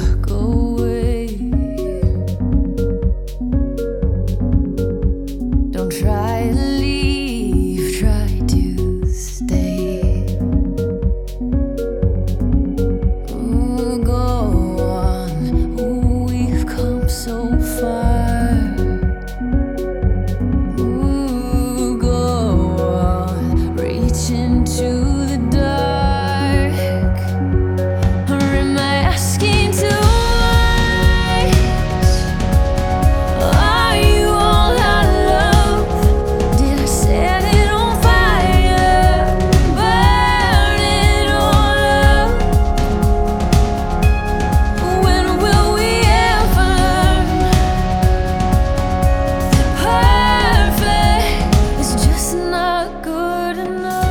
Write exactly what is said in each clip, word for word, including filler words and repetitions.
walk away. Don't try to leave, try to stay. Ooh, go on, ooh, we've come so far. Ooh, go on, reach into the dark. Or am I asking too much? Are you all out of love? Did I set it on fire? Burn it all up? When will we ever learn that perfect is just not good enough?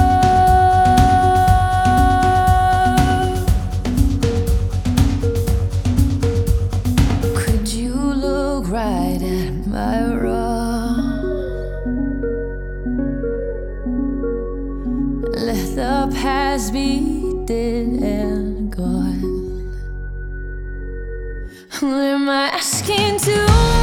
Could you look right at my wrong? Let the past be dead and gone. Or am I asking too